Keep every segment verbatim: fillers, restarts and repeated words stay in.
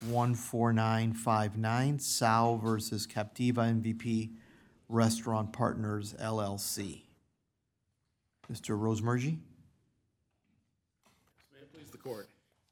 one four nine five nine, Sal versus Captiva M V P Restaurant Partners, L L C. Mister Rosemergy? May it please the court.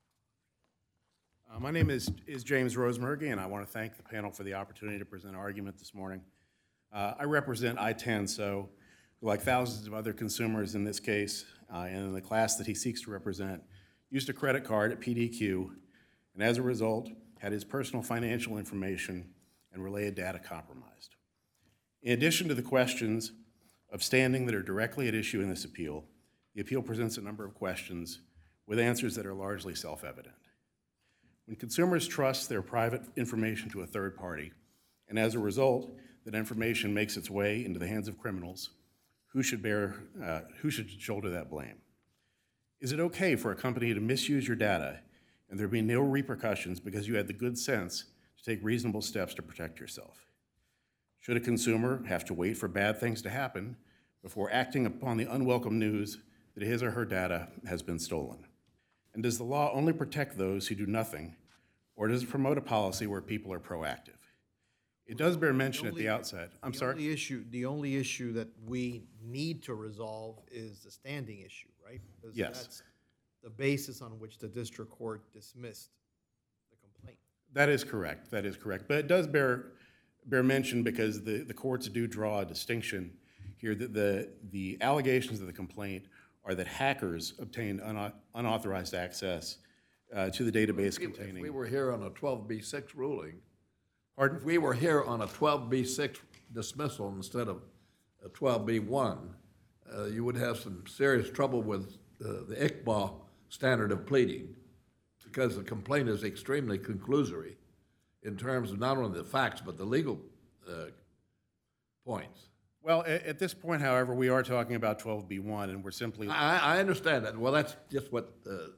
Uh, my name is, is James Rosemergy, and I want to thank the panel for the opportunity to present an argument this morning. Uh, I represent I T E N S O, who, like thousands of other consumers in this case, uh, and in the class that he seeks to represent, used a credit card at P D Q, and as a result, had his personal financial information and related data compromised. In addition to the questions of standing that are directly at issue in this appeal, the appeal presents a number of questions with answers that are largely self-evident. When consumers trust their private information to a third party, and as a result, that information makes its way into the hands of criminals, who should bear, uh, who should shoulder that blame? Is it okay for a company to misuse your data and there be no repercussions because you had the good sense to take reasonable steps to protect yourself? Should a consumer have to wait for bad things to happen before acting upon the unwelcome news that his or her data has been stolen? And does the law only protect those who do nothing, or does it promote a policy where people are proactive? It does bear mention at the outset. I'm The sorry? only issue, the only issue that we need to resolve is the standing issue, right? Because Yes. that's the basis on which the district court dismissed the complaint. That is correct. That is correct. But it does bear bear mention because the, the courts do draw a distinction here that the, the allegations of the complaint are that hackers obtained una- unauthorized access uh, to the database If we- containing. If we were here on a twelve B six ruling, Pardon? if we were here on a twelve B six dismissal instead of a twelve B one, uh, you would have some serious trouble with uh, the Iqbal standard of pleading, because the complaint is extremely conclusory in terms of not only the facts, but the legal uh, points. Well, at, at this point, however, we are talking about twelve B one, and we're simply. I, I understand that. Well, that's just what uh,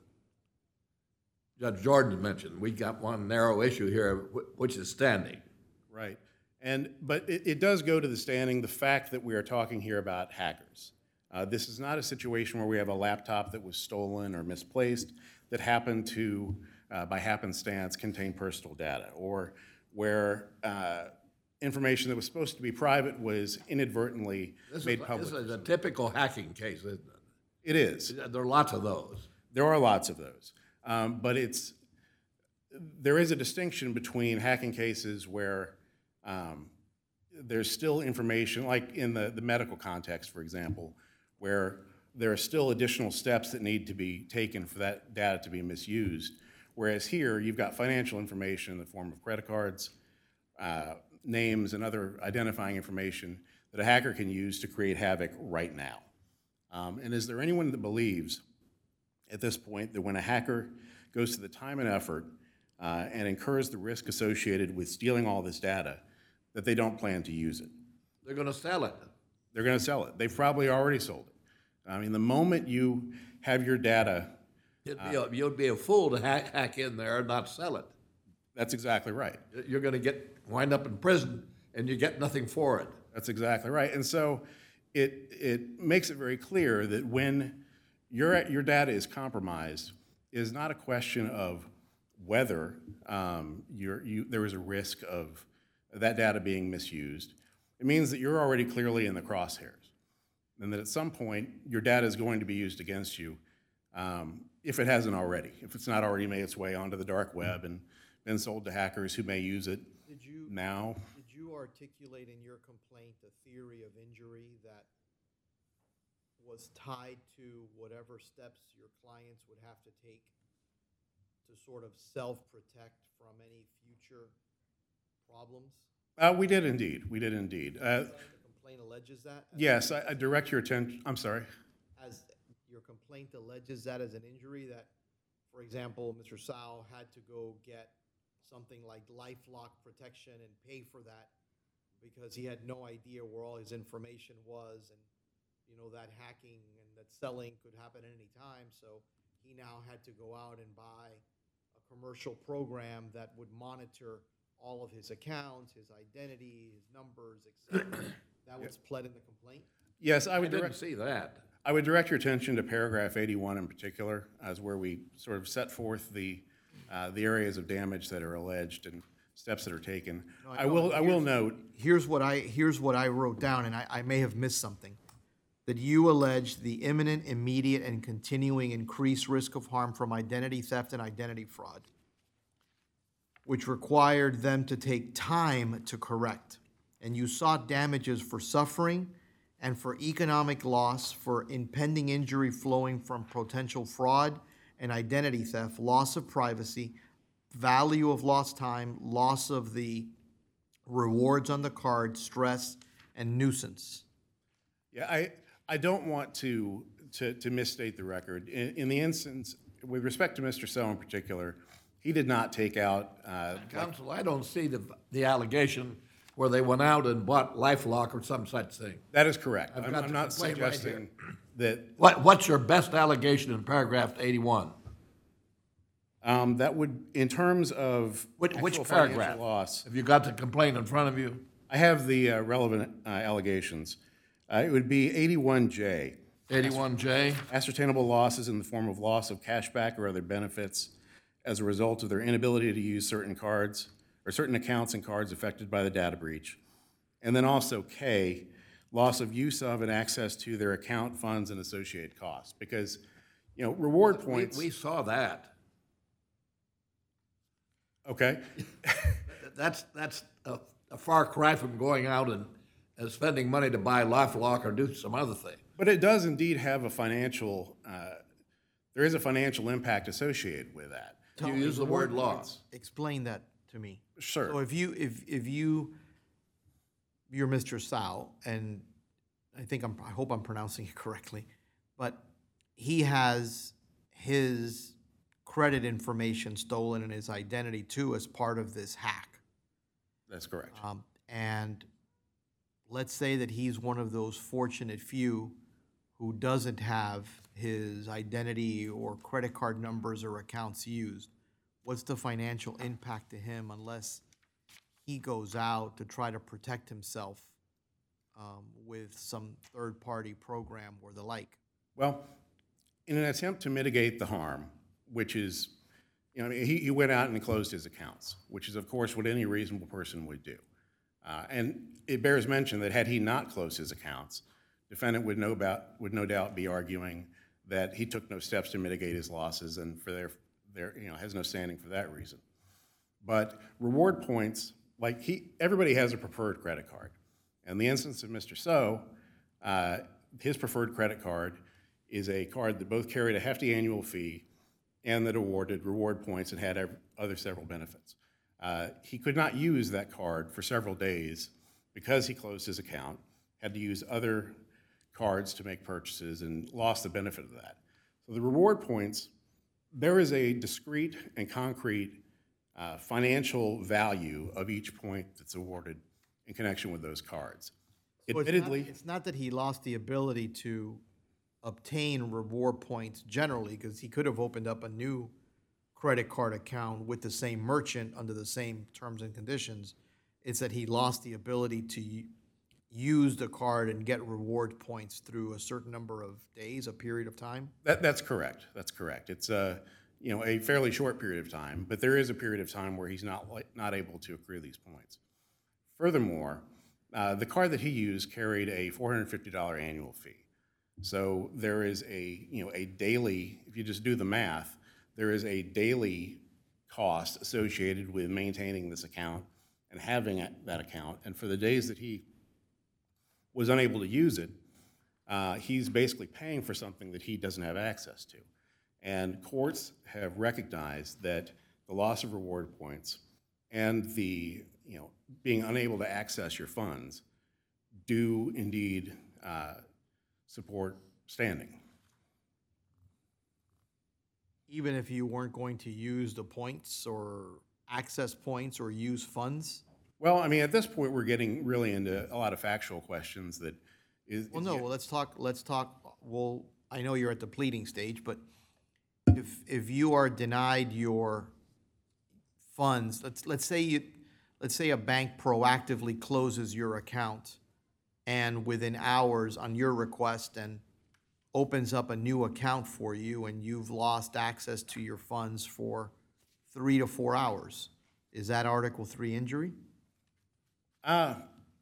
Judge Jordan mentioned. We got one narrow issue here, wh- which is standing. Right. And, but it, it does go to the standing, the fact that we are talking here about hackers. Uh, this is not a situation where we have a laptop that was stolen or misplaced that happened to, uh, by happenstance, contain personal data, or where uh, information that was supposed to be private was inadvertently This made is, public. this is a typical hacking case, isn't it? It is. There are lots of those. There are lots of those. Um, but it's, there is a distinction between hacking cases where um, there's still information, like in the, the medical context, for example, where there are still additional steps that need to be taken for that data to be misused. Whereas here, you've got financial information in the form of credit cards, uh, names, and other identifying information that a hacker can use to create havoc right now. Um, and is there anyone that believes at this point that when a hacker goes to the time and effort uh, and incurs the risk associated with stealing all this data, that they don't plan to use it? They're going to sell it. They're going to sell it. They've probably already sold it. I mean, the moment you have your data, It'd be a, you'd be a fool to hack, hack in there and not sell it. that's exactly right. You're going to get wind up in prison, and you get nothing for it. That's exactly right. And so it, it makes it very clear that when your, your data is compromised, it is not a question of whether um, you're, you, there is a risk of that data being misused. It means that you're already clearly in the crosshairs, and that at some point your data is going to be used against you um, if it hasn't already, if it's not already made its way onto the dark web and been sold to hackers who may use it Did you, now. did you articulate in your complaint a theory of injury that was tied to whatever steps your clients would have to take to sort of self-protect from any future problems? Uh, we did indeed. We did indeed. Uh, The complaint alleges that? yes, I, I direct your attention. I'm sorry. As your complaint alleges that as an injury, that, for example, Mister Sal had to go get something like LifeLock protection and pay for that because he had no idea where all his information was, and, you know, that hacking and that selling could happen at any time, so he now had to go out and buy a commercial program that would monitor all of his accounts, his identity, his numbers, et cetera. That was pled in the complaint? Yes, I I would didn't direct. see that. I would direct your attention to paragraph eighty-one in particular, as where we sort of set forth the uh, the areas of damage that are alleged and steps that are taken. I I know. will, I will note, Here's what I, here's what I wrote down, and I, I may have missed something. That you allege the imminent, immediate, and continuing increased risk of harm from identity theft and identity fraud, which required them to take time to correct. And you sought damages for suffering and for economic loss, for impending injury flowing from potential fraud and identity theft, loss of privacy, value of lost time, loss of the rewards on the card, stress, and nuisance. yeah, I, I don't want to, to, to misstate the record. In, in the instance, with respect to Mister Sell in particular, he did not take out, uh, Counsel, I don't see the, the allegation where they went out and bought LifeLock or some such thing. that is correct. I've I'm, got I'm the not complaint right suggesting that, What, what's your best allegation in paragraph eighty-one? um, that would, in terms of Which, which actual financial paragraph? loss, Have you got the complaint in front of you? I have the uh, relevant uh, allegations. Uh, It would be eighty-one J. Eighty-one J? Ascertainable losses in the form of loss of cashback or other benefits as a result of their inability to use certain cards or certain accounts and cards affected by the data breach. And then also K, loss of use of and access to their account, funds, and associated costs. Because, you know, reward We, points, we saw that. okay? That's, that's a, a far cry from going out and, and spending money to buy LifeLock or do some other thing. But it does indeed have a financial, uh, there is a financial impact associated with that. You use the word loss. Explain that to me. Sure. So if you, if, if you, you're Mister Sal, and I think I'm, I hope I'm pronouncing it correctly, but he has his credit information stolen and his identity too as part of this hack. That's correct. Um, and let's say that he's one of those fortunate few who doesn't have his identity or credit card numbers or accounts used. What's the financial impact to him unless he goes out to try to protect himself um, with some third-party program or the like? Well, in an attempt to mitigate the harm, which is, you know, I mean, he, he went out and closed his accounts, which is, of course, what any reasonable person would do. Uh, and it bears mention that had he not closed his accounts, defendant would no, about, would no doubt be arguing that he took no steps to mitigate his losses and for their, their, you know, has no standing for that reason. But reward points, like he, everybody has a preferred credit card. In the instance of Mister So, uh, his preferred credit card is a card that both carried a hefty annual fee and that awarded reward points and had ev- other several benefits. Uh, he could not use that card for several days because he closed his account, had to use other cards to make purchases, and lost the benefit of that. So the reward points, there is a discrete and concrete uh, financial value of each point that's awarded in connection with those cards. So it's not- Admittedly, It's not that he lost the ability to obtain reward points generally, because he could have opened up a new credit card account with the same merchant under the same terms and conditions. It's that he lost the ability to u- use the card and get reward points through a certain number of days, a period of time? That, that's correct. That's correct. It's a, you know, a fairly short period of time, but there is a period of time where he's not like, not able to accrue these points. Furthermore, uh, the card that he used carried a four hundred fifty dollars annual fee. So there is a, you know, a daily, if you just do the math, there is a daily cost associated with maintaining this account and having it- that account. And for the days that he was unable to use it, uh, he's basically paying for something that he doesn't have access to. And courts have recognized that the loss of reward points and the, you know, being unable to access your funds do indeed uh, support standing. Even if you weren't going to use the points or access points or use funds? Well, I mean, at this point, we're getting really into a lot of factual questions that is. Well, no, is- well, let's talk, let's talk, well, I know you're at the pleading stage, but if, if you are denied your funds, let's, let's say you, let's say a bank proactively closes your account and within hours on your request and opens up a new account for you and you've lost access to your funds for three to four hours. Is that Article three injury? Uh,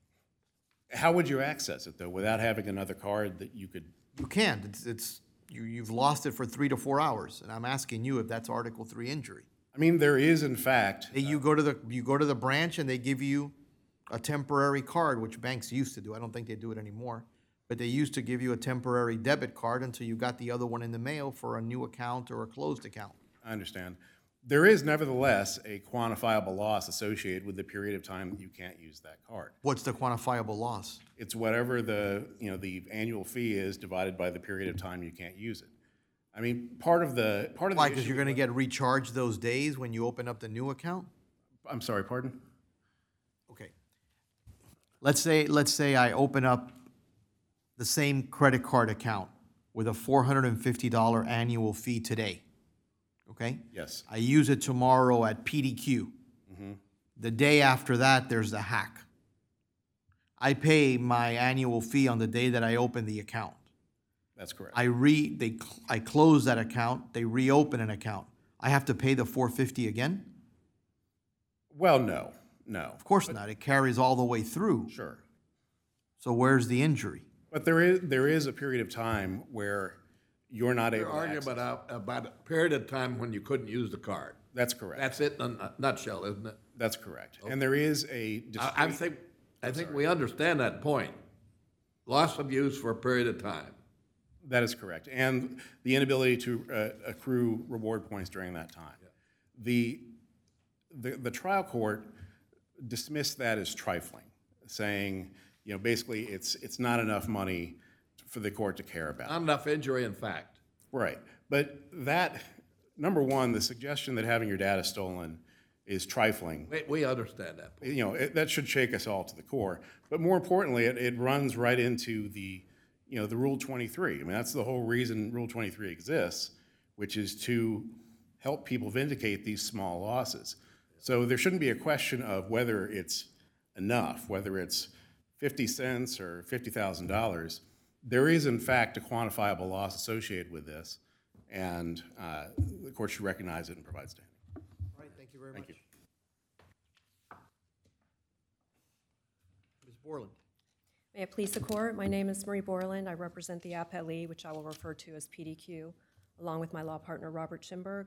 how would you access it, though, without having another card that you could? You can't. It's, it's, you, you've lost it for three to four hours, and I'm asking you if that's Article three injury. I mean, there is, in fact, Hey, You go to the, you go to the branch and they give you a temporary card, which banks used to do. I don't think they do it anymore. But they used to give you a temporary debit card until you got the other one in the mail for a new account or a closed account. I understand. There is nevertheless a quantifiable loss associated with the period of time that you can't use that card. What's the quantifiable loss? It's whatever the, you know, the annual fee is divided by the period of time you can't use it. I mean, part of the, part of the Why, because issue- you're gonna get recharged those days when you open up the new account? I'm sorry, pardon? Okay. Let's say, let's say I open up the same credit card account with a four hundred and fifty dollar annual fee today, okay? Yes. I use it tomorrow at P D Q. The day after that, there's the hack. I pay my annual fee on the day that I open the account. That's correct. I re, they, cl- I close that account, they reopen an account. I have to pay the four fifty again? Well, no, no, Of course not, it carries all the way through. sure. So where's the injury? But there is, there is a period of time where you're not able You're to arguing access. about, about a period of time when you couldn't use the card. That's correct. That's it in a nutshell, isn't it? That's correct. And there is a I, I discrete, think, I think we understand that point. Loss of use for a period of time. that is correct. And the inability to uh, accrue reward points during that time. The, the, the trial court dismissed that as trifling, saying, you know, basically it's, it's not enough money for the court to care about. Not enough injury in fact. Right. But that, number one, the suggestion that having your data stolen is trifling, We, we understand that. you know, it, that should shake us all to the core. But more importantly, it, it runs right into the, you know, the Rule twenty-three. I mean, that's the whole reason Rule twenty-three exists, which is to help people vindicate these small losses. So there shouldn't be a question of whether it's enough, whether it's fifty cents or fifty thousand dollars. There is, in fact, a quantifiable loss associated with this, and uh, the court should recognize it and provide standing. All right, thank you very much. you. Miz Borland. May it please the court, my name is Marie Borland. I represent the appellee, which I will refer to as P D Q, along with my law partner, Robert Schimberg.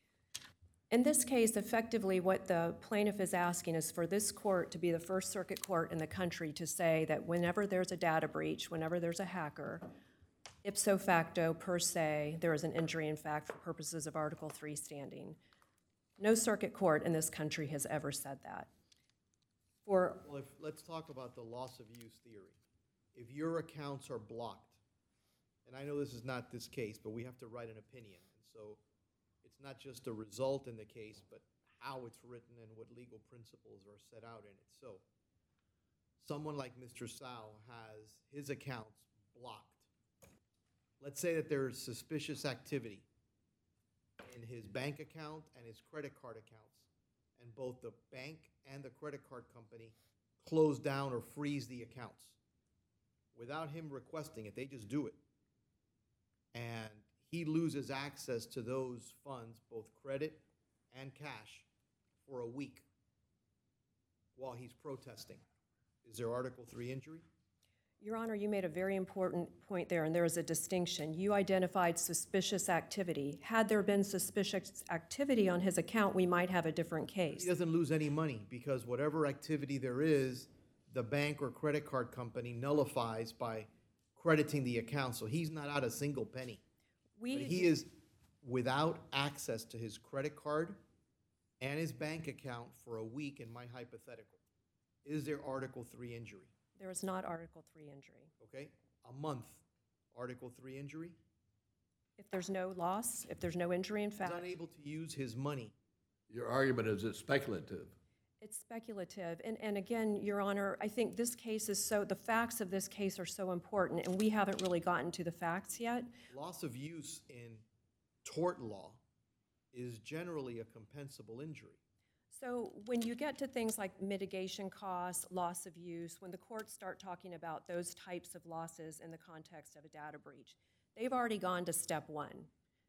In this case, effectively, what the plaintiff is asking is for this court to be the First Circuit Court in the country to say that whenever there's a data breach, whenever there's a hacker, ipso facto, per se, there is an injury in fact for purposes of Article three standing. No circuit court in this country has ever said that. For Well, if, let's talk about the loss of use theory. If your accounts are blocked, and I know this is not this case, but we have to write an opinion, and so it's not just a result in the case, but how it's written and what legal principles are set out in it. So, someone like Mister Sal has his accounts blocked. Let's say that there's suspicious activity in his bank account and his credit card accounts, and both the bank and the credit card company close down or freeze the accounts. Without him requesting it, they just do it. And he loses access to those funds, both credit and cash, for a week while he's protesting. Is there Article three injury? Your Honor, you made a very important point there, and there is a distinction. You identified suspicious activity. Had there been suspicious activity on his account, we might have a different He case. doesn't lose any money because whatever activity there is, the bank or credit card company nullifies by crediting the account, so he's not out a single penny. But he We, is without access to his credit card and his bank account for a week in my hypothetical. Is there Article three injury? there is not Article three injury. Okay? A month, Article three injury? If there's no loss, if there's no injury in He's fact, unable to use his money. Your argument is it's speculative. it's speculative. And, and again, Your Honor, I think this case is so, the facts of this case are so important, and we haven't really gotten to the facts yet. Loss of use in tort law is generally a compensable injury. So when you get to things like mitigation costs, loss of use, when the courts start talking about those types of losses in the context of a data breach, they've already gone to step one.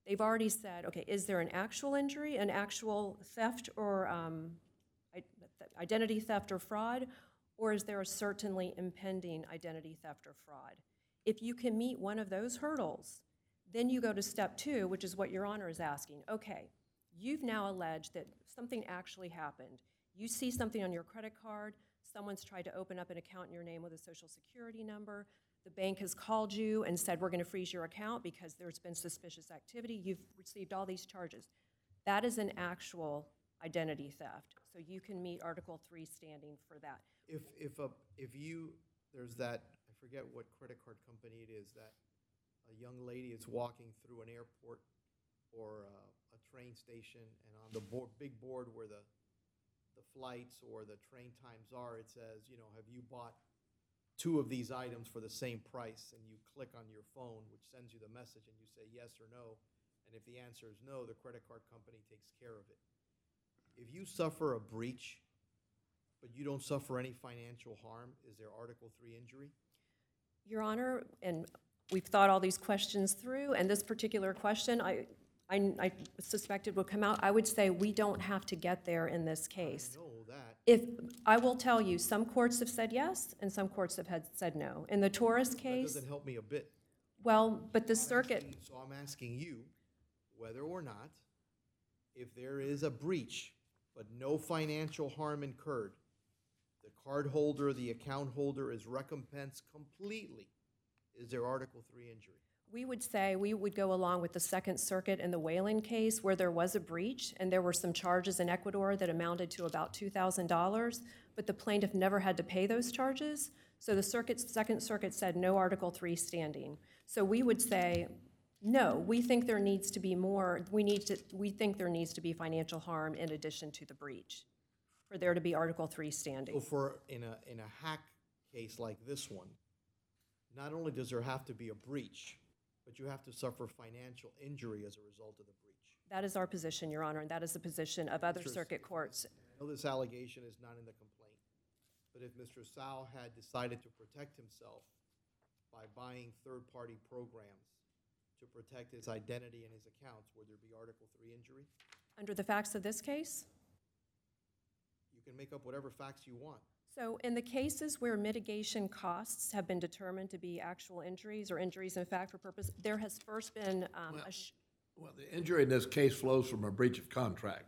They've already said, okay, is there an actual injury, an actual theft or um, i- identity theft or fraud, or is there a certainly impending identity theft or fraud? If you can meet one of those hurdles, then you go to step two, which is what Your Honor is asking. Okay, you've now alleged that something actually happened. You see something on your credit card, someone's tried to open up an account in your name with a social security number, the bank has called you and said, we're gonna freeze your account because there's been suspicious activity, you've received all these charges. That is an actual identity theft, so you can meet Article three standing for that. If, if, a if you, there's that, I forget what credit card company it is, that a young lady is walking through an airport or uh, a train station, and on the board, big board where the, the flights or the train times are, it says, you know, have you bought two of these items for the same price? And you click on your phone, which sends you the message, and you say yes or no. And if the answer is no, the credit card company takes care of it. If you suffer a breach, but you don't suffer any financial harm, is there Article three injury? Your Honor, and we've thought all these questions through, and this particular question, I, I, I suspected would come out. I would say we don't have to get there in this case. I know that. If, I will tell you, some courts have said yes, and some courts have had, said no. In the Torres That case, doesn't help me a bit. well, but the I'm circuit, asking- So I'm asking you, whether or not, if there is a breach, but no financial harm incurred, the card holder, the account holder is recompensed completely, is there Article three injury? we would say we would go along with the Second Circuit in the Whalen case where there was a breach and there were some charges in Ecuador that amounted to about two thousand dollars, but the plaintiff never had to pay those charges. So the circuit, Second Circuit said no Article three standing. So we would say, no, we think there needs to be more, we need to, we think there needs to be financial harm in addition to the breach for there to be Article three So standing. for, in a, in a hack case like this one, not only does there have to be a breach, but you have to suffer financial injury as a result of the breach. That is our position, Your Honor, and that is the position of other Mister circuit courts. I know this allegation is not in the complaint, but if Mister Sal had decided to protect himself by buying third-party programs to protect his identity and his accounts, would there be Article three injury? Under the facts of this case, You can make up whatever facts you want. so in the cases where mitigation costs have been determined to be actual injuries or injuries in fact for purpose, there has first been um, a sh- Well, the injury in this case flows from a breach of contract.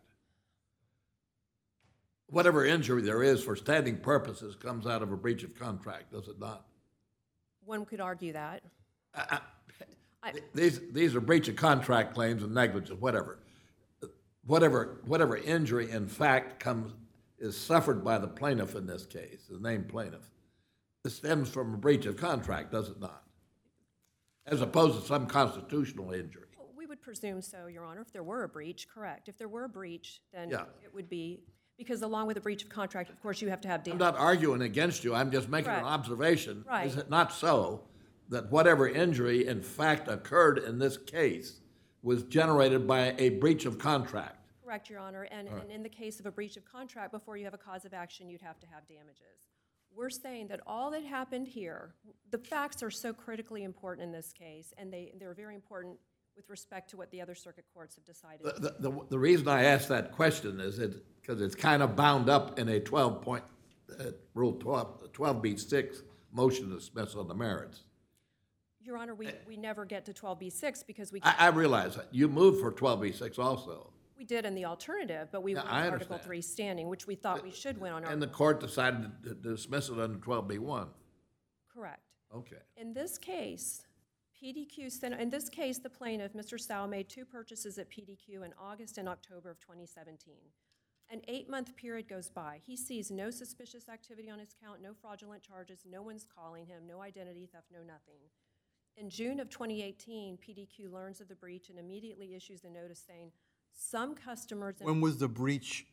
Whatever injury there is for standing purposes comes out of a breach of contract, does it not? one could argue that. I- These, these are breach of contract claims and negligence, whatever. Whatever, whatever injury in fact comes, is suffered by the plaintiff in this case, the named plaintiff, it stems from a breach of contract, does it not? As opposed to some constitutional injury. We would presume so, Your Honor, if there were a breach, correct. If there were a breach, then Yeah. it would be, because along with a breach of contract, of course, you have to have I'm damage. not arguing against you, I'm just making an Right. observation. Right. Is it not so that whatever injury in fact occurred in this case was generated by a breach of contract? Correct, Your Honor, and, and in the case of a breach of contract, before you have a cause of action, you'd have to have damages. We're saying that all that happened here, the facts are so critically important in this case, and they, they're very important with respect to what the other circuit courts have decided. The, the, the- the reason I asked that question is it, because it's kind of bound up in a twelve point, uh, Rule twelve, twelve B six motion to dismiss on the merits. Your Honor, we, we never get to twelve B six because we, I, I realize that. You moved for twelve B six also. we did in the alternative, but we Yeah, went I to Article understand. three standing, which we thought we should win on And the Article, court decided to dismiss it under twelve B one. correct. Okay. In this case, P D Q sent, in this case, the plaintiff, Mister Sal, made two purchases at P D Q in August and October of twenty seventeen. An eight-month period goes by. He sees no suspicious activity on his account, no fraudulent charges, no one's calling him, no identity theft, no nothing. In June of twenty eighteen, P D Q learns of the breach and immediately issues a notice saying, some customers. When was the breach,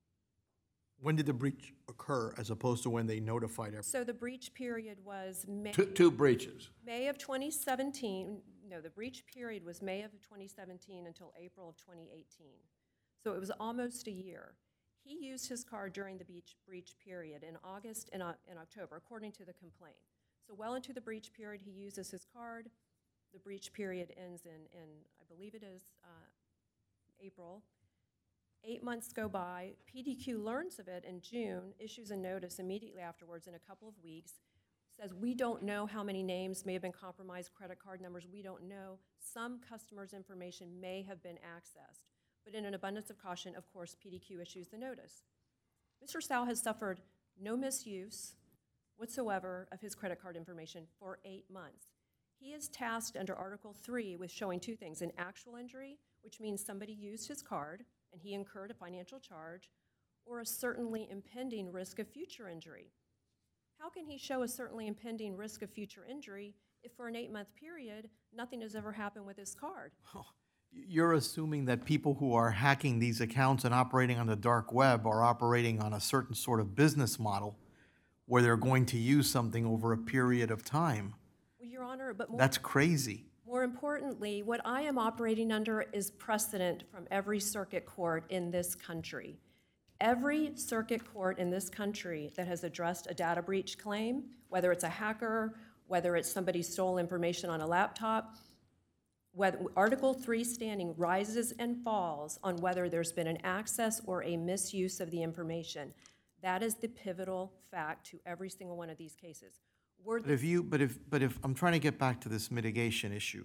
when did the breach occur as opposed to when they notified everyone? So the breach period was May. Two, two breaches. May of twenty seventeen, no, the breach period was May of twenty seventeen until April of twenty eighteen. So it was almost a year. He used his card during the breach, breach period in August and, uh, and October, according to the complaint. So well into the breach period, he uses his card. The breach period ends in, in I believe it is uh, April. Eight months go by. P D Q learns of it in June, issues a notice immediately afterwards in a couple of weeks, says we don't know how many names may have been compromised, credit card numbers, we don't know. Some customers' information may have been accessed. But in an abundance of caution, of course, P D Q issues the notice. Mister Sal has suffered no misuse whatsoever of his credit card information for eight months. He is tasked under Article three with showing two things: an actual injury, which means somebody used his card and he incurred a financial charge, or a certainly impending risk of future injury. How can he show a certainly impending risk of future injury if for an eight-month period, nothing has ever happened with his card? You're assuming that people who are hacking these accounts and operating on the dark web are operating on a certain sort of business model where they're going to use something over a period of time. Well, Your Honor, but more... That's crazy. More importantly, what I am operating under is precedent from every circuit court in this country. Every circuit court in this country that has addressed a data breach claim, whether it's a hacker, whether it's somebody stole information on a laptop, whether Article three standing rises and falls on whether there's been an access or a misuse of the information. That is the pivotal fact to every single one of these cases. Were But if you, but if, but if, I'm trying to get back to this mitigation issue.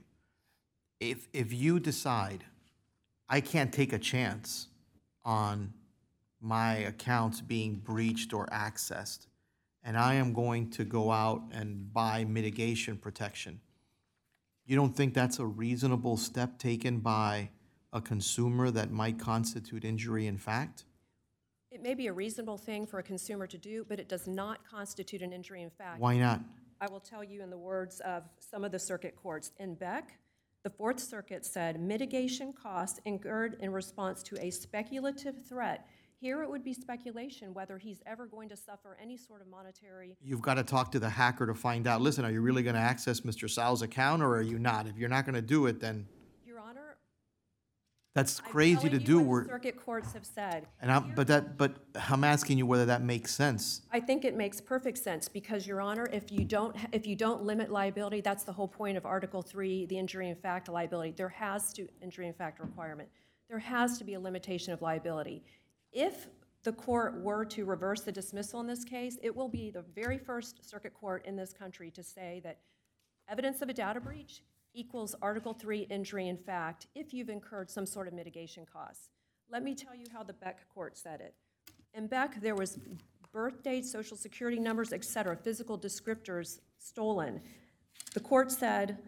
If, if you decide, I can't take a chance on my accounts being breached or accessed, and I am going to go out and buy mitigation protection, you don't think that's a reasonable step taken by a consumer that might constitute injury in fact? It may be a reasonable thing for a consumer to do, but it does not constitute an injury in fact. Why not? I will tell you in the words of some of the circuit courts. In Beck, the Fourth Circuit said mitigation costs incurred in response to a speculative threat. Here it would be speculation whether he's ever going to suffer any sort of monetary. You've got to talk to the hacker to find out, listen, are you really going to access Mister Sal's account or are you not? If you're not going to do it, then Your Honor, that's I'm crazy telling to you do. what We're- the circuit courts have said. And I'm, but that, but I'm asking you whether that makes sense. I think it makes perfect sense because, Your Honor, if you don't, if you don't limit liability, that's the whole point of Article three, the injury in fact liability. There has to, injury in fact requirement. There has to be a limitation of liability. If the court were to reverse the dismissal in this case, it will be the very first circuit court in this country to say that evidence of a data breach equals Article three injury in fact if you've incurred some sort of mitigation costs. Let me tell you how the Beck court said it. In Beck, there was birth dates, social security numbers, et cetera, physical descriptors stolen. The court said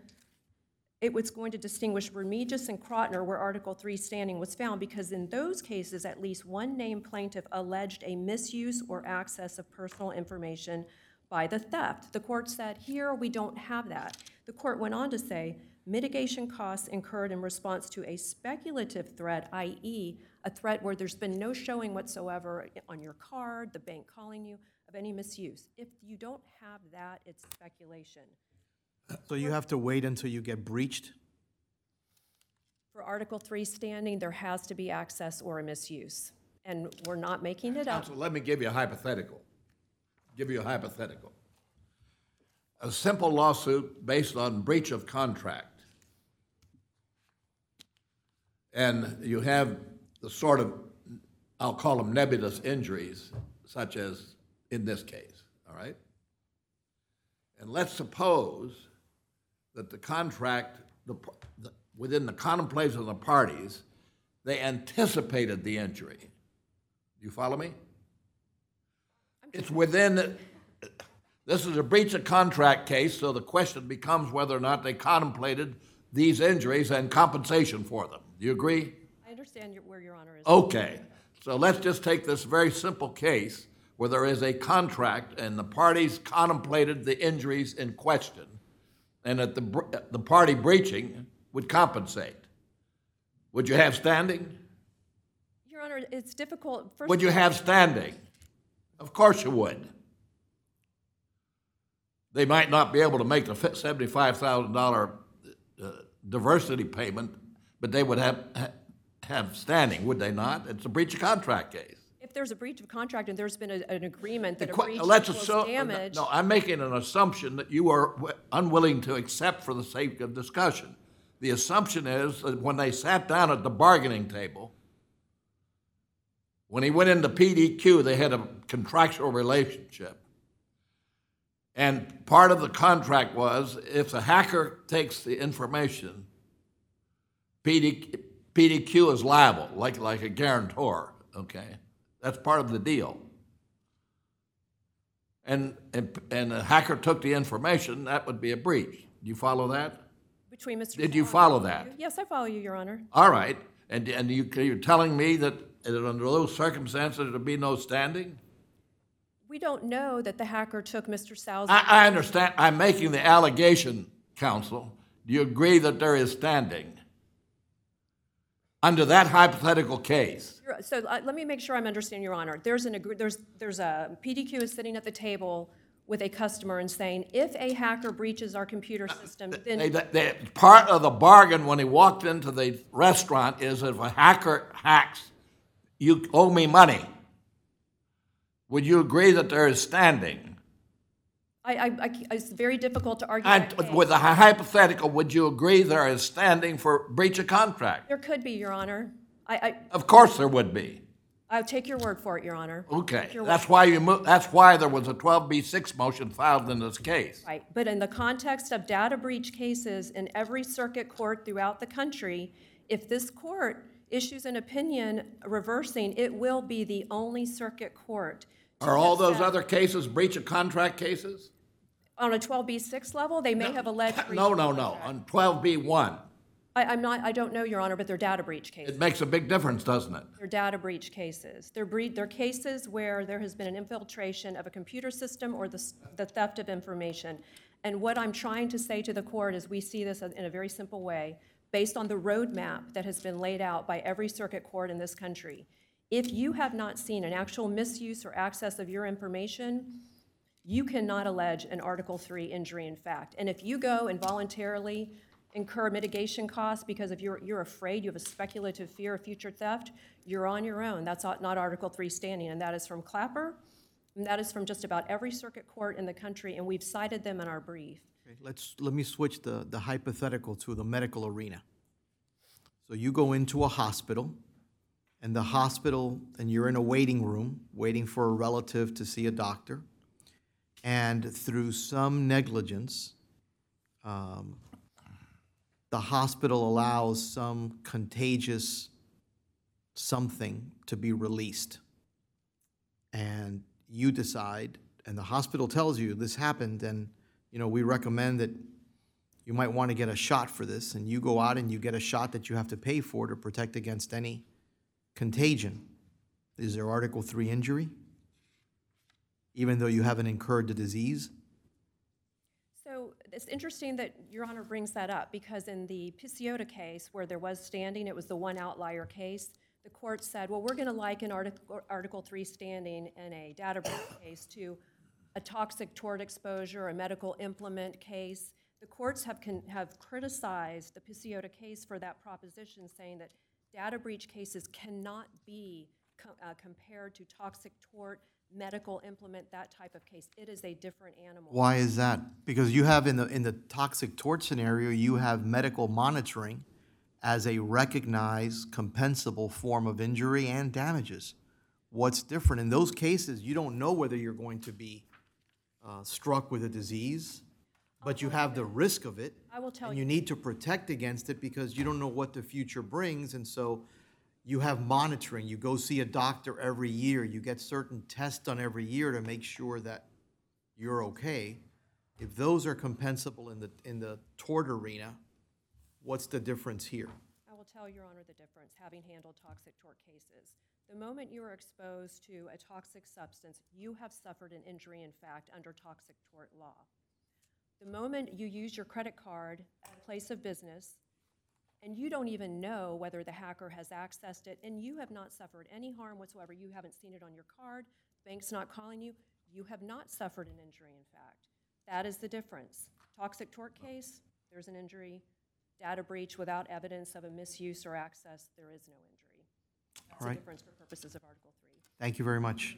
it was going to distinguish Remedios and Krotner where Article three standing was found because in those cases, at least one named plaintiff alleged a misuse or access of personal information by the theft. The court said, here we don't have that. The court went on to say, mitigation costs incurred in response to a speculative threat, that is a threat where there's been no showing whatsoever on your card, the bank calling you, of any misuse. If you don't have that, it's speculation. So you have to wait until you get breached? For Article three standing, there has to be access or a misuse. And we're not making it up. Counsel, let me give you a hypothetical. Give you a hypothetical. A simple lawsuit based on breach of contract. And you have the sort of, I'll call them nebulous injuries, such as in this case, all right? And let's suppose that the contract, the, the, within the contemplation of the parties, they anticipated the injury. Do you follow me? It's within, this is a breach of contract case, so the question becomes whether or not they contemplated these injuries and compensation for them. Do you agree? I understand your, where Your Honor is. Okay, so let's just take this very simple case where there is a contract and the parties contemplated the injuries in question and that the, the party breaching would compensate. Would you have standing? Your Honor, it's difficult. First Would you have standing? Of course you would. They might not be able to make the seventy-five thousand dollars uh, diversity payment, but they would have have standing, would they not? It's a breach of contract case. If there's a breach of contract and there's been a- an agreement that a Qu- breach Let's equals assume, damage. no, I'm making an assumption that you are w- unwilling to accept for the sake of discussion. The assumption is that when they sat down at the bargaining table, when he went into P D Q, they had a contractual relationship. And part of the contract was if the hacker takes the information, P D, P D Q is liable, like, like a guarantor, okay? That's part of the deal. And, and, and the hacker took the information, that would be a breach. Do you follow that? Between Mister Did you Sal- follow that? Yes, I follow you, Your Honor. All right, and, and you, you're telling me that under those circumstances, there'd be no standing? We don't know that the hacker took Mister Sal's. I, I understand, I'm making the allegation, counsel. Do you agree that there is standing? Under that hypothetical case? You're- So uh, let me make sure I'm understanding, Your Honor. There's an, agree- there's, there's a, P D Q is sitting at the table with a customer and saying, if a hacker breaches our computer system, They, then, they, part of the bargain when he walked into the restaurant is if a hacker hacks, you owe me money. Would you agree that there is standing? I, I, I- it's very difficult to argue And that case. with a hypothetical, would you agree there is standing for breach of contract? There could be, Your Honor. I, I, Of course there would be. I'll take your word for it, Your Honor. Okay, Take your word that's for why you mo- that's why there was a twelve B six motion filed in this case. Right, but in the context of data breach cases in every circuit court throughout the country, if this court issues an opinion reversing, it will be the only circuit court. to Are all those accept- other cases breach of contract cases? On a twelve B six level, they may have alleged breach No, of no, no, contract. on twelve B one. I, I'm not, I don't know, Your Honor, but they're data breach cases. It makes a big difference, doesn't it? They're data breach cases. They're bre, they're cases where there has been an infiltration of a computer system or the, s- the theft of information. And what I'm trying to say to the court is we see this in a very simple way, based on the roadmap that has been laid out by every circuit court in this country. If you have not seen an actual misuse or access of your information, you cannot allege an Article three injury in fact. And if you go and voluntarily incur mitigation costs because if you're, you're afraid, you have a speculative fear of future theft, you're on your own. That's not not Article three standing, and that is from Clapper, and that is from just about every circuit court in the country, and we've cited them in our brief. Okay, Let's, let me switch the, the hypothetical to the medical arena. So you go into a hospital, and the hospital, and you're in a waiting room, waiting for a relative to see a doctor, and through some negligence, um, the hospital allows some contagious something to be released. And you decide, and the hospital tells you this happened, and, you know, we recommend that you might want to get a shot for this, and you go out and you get a shot that you have to pay for to protect against any contagion. Is there Article three injury? Even though you haven't incurred the disease? So it's interesting that Your Honor brings that up, because in the Pisiota case, where there was standing, it was the one outlier case, the court said, well, we're going to liken Article, Article three standing in a data breach case to a toxic tort exposure, a medical implement case. The courts have, con, have criticized the Pisiota case for that proposition, saying that data breach cases cannot be co uh, compared to toxic tort, medical implement, that type of case. It is a different animal. Why is that? Because you have in the, in the toxic tort scenario, you have medical monitoring as a recognized compensable form of injury and damages. What's different? In those cases, you don't know whether you're going to be uh, struck with a disease, but you have the risk of it. I will tell And you. you need to protect against it because you don't know what the future brings, and so you have monitoring. You go see a doctor every year. You get certain tests done every year to make sure that you're okay. If those are compensable in the, in the tort arena, what's the difference here? I will tell Your Honor the difference, having handled toxic tort cases. The moment you are exposed to a toxic substance, you have suffered an injury in fact under toxic tort law. The moment you use your credit card at a place of business, and you don't even know whether the hacker has accessed it, and you have not suffered any harm whatsoever, you haven't seen it on your card, bank's not calling you, you have not suffered an injury in fact. That is the difference. Toxic tort case, there's an injury. Data breach without evidence of a misuse or access, there is no injury. That's the Right. difference for purposes of Article three. Thank you very much.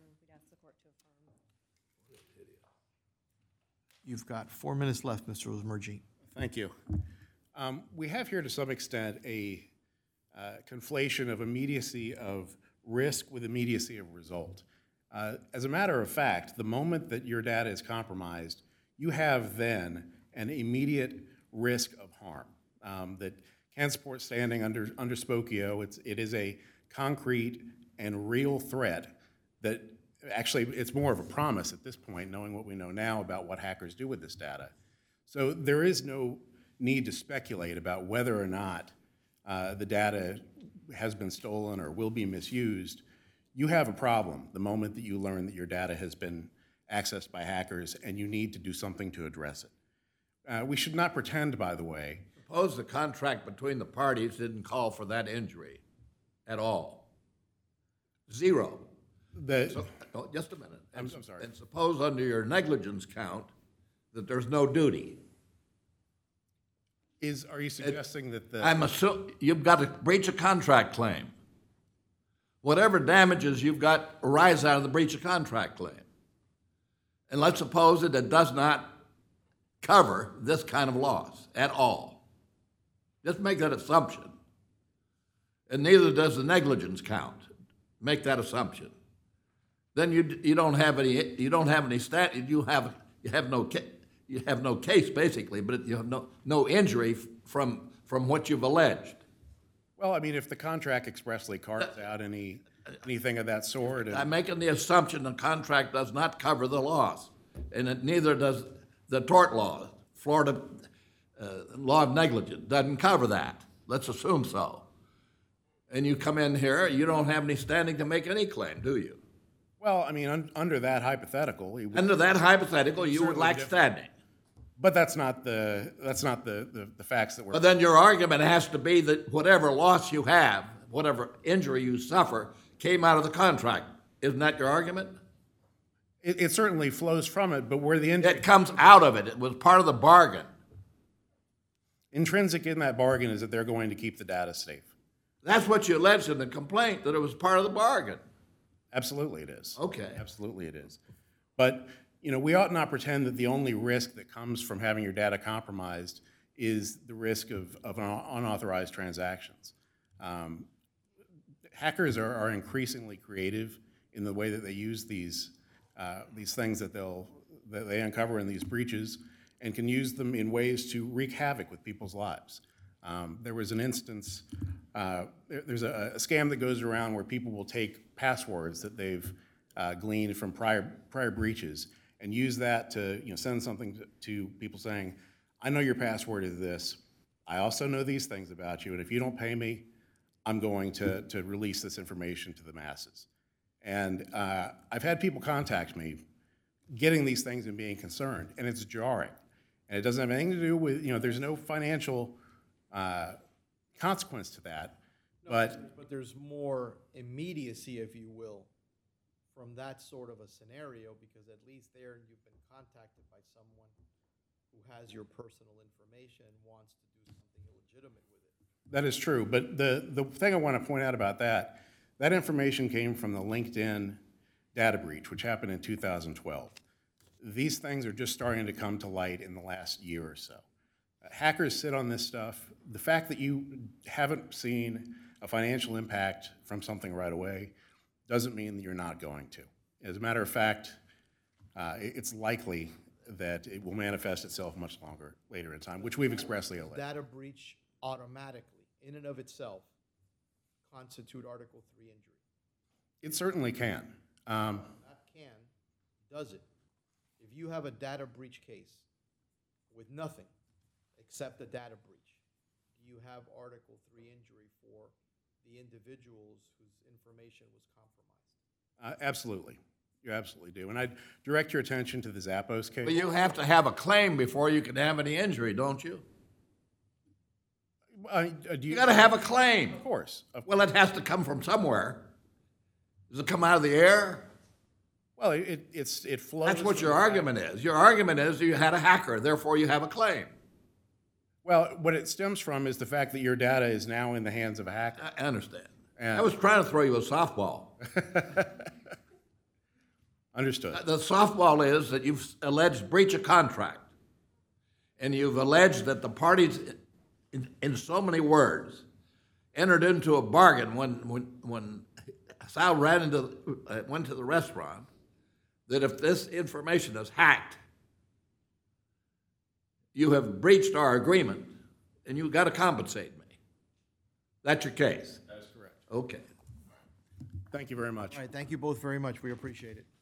You've got four minutes left, Mister Rosmergy. Thank you. Um, We have here to some extent a uh, conflation of immediacy of risk with immediacy of result. Uh, As a matter of fact, the moment that your data is compromised, you have then an immediate risk of harm um, that can support standing under, under Spokio. It's, it is a concrete and real threat that actually, it's more of a promise at this point, knowing what we know now about what hackers do with this data. So there is no need to speculate about whether or not uh, the data has been stolen or will be misused. You have a problem the moment that you learn that your data has been accessed by hackers, and you need to do something to address it. Uh, we should not pretend, by the way. Suppose the contract between the parties didn't call for that injury at all. Zero. that So, oh, just a minute. I'm- And- I'm sorry. And suppose under your negligence count that there's no duty. is, are you suggesting that the, I'm assuming, you've got a breach of contract claim. Whatever damages you've got arise out of the breach of contract claim. And let's suppose that it does not cover this kind of loss at all. Just make that assumption. And neither does the negligence count. Make that assumption. Then you, you don't have any, you don't have any stat, you have, you have no, ca- you have no case basically, but you have no, no injury f- from, from what you've alleged. well, I mean, if the contract expressly carves out any, anything of that sort, and- I'm making the assumption the contract does not cover the loss, and it neither does the tort law. Florida uh, law of negligence doesn't cover that. Let's assume so. And you come in here, you don't have any standing to make any claim, do you? well, I mean, un, under that hypothetical, he would- Under that hypothetical, you would Certainly lack different. standing. but that's not the, that's not the, the, the facts that we're. But then your argument has to be that whatever loss you have, whatever injury you suffer, came out of the contract. Isn't that your argument? It, it certainly flows from it, but where the injury, It comes out of it. It was part of the bargain. intrinsic in that bargain is that they're going to keep the data safe. That's what you alleged in the complaint, that it was part of the bargain. Absolutely it is. Okay. Absolutely it is. But, you know, we ought not pretend that the only risk that comes from having your data compromised is the risk of, of un- unauthorized transactions. Um, hackers are, are increasingly creative in the way that they use these, uh, these things that they'll, that they uncover in these breaches, and can use them in ways to wreak havoc with people's lives. Um, there was an instance, uh, there- there's a, a scam that goes around where people will take passwords that they've uh, gleaned from prior, prior breaches and use that to, you know, send something to, to people saying, I know your password is this. I also know these things about you, and if you don't pay me, I'm going to, to release this information to the masses. And uh, I've had people contact me getting these things and being concerned, and it's jarring. And it doesn't have anything to do with, you know, there's no financial uh, consequence to that, but But there's more immediacy, if you will, from that sort of a scenario, because at least there you've been contacted by someone who has your personal information and wants to do something illegitimate with it. that is true. But the, the thing I want to point out about that, that information came from the LinkedIn data breach, which happened in two thousand twelve. These things are just starting to come to light in the last year or so. Hackers sit on this stuff. The fact that you haven't seen a financial impact from something right away doesn't mean that you're not going to. As a matter of fact, uh, it- it's likely that it will manifest itself much longer, later in time, which we've expressly alleged. Data breach automatically, in and of itself, constitute Article three injury. It certainly can. Um, Not can, does it? If you have a data breach case with nothing except a data breach, do you have Article three injury for the individuals whose information was compromised? uh, Absolutely. You absolutely do. And I direct your attention to the Zappos case. But you have to have a claim before you can have any injury, don't you? Uh, uh, do You gotta have a claim. Of course. Of- Well, it has to come from somewhere. Does it come out of the air? Well, it, it's, it flows. That's what from your the fact- argument is. Your argument is you had a hacker, therefore you have a claim. Well, what it stems from is the fact that your data is now in the hands of a hacker. I understand. I was trying to throw you a softball. Understood. The softball is that you've alleged breach of contract. And you've alleged that the parties, in, in so many words, entered into a bargain when, when, when Sal ran into, uh, went to the restaurant, that if this information is hacked, you have breached our agreement, and you've got to compensate me. That's your case? That's correct. Okay. Thank you very much. All right, thank you both very much. We appreciate it.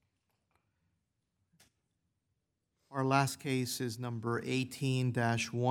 Our last case is number eighteen one.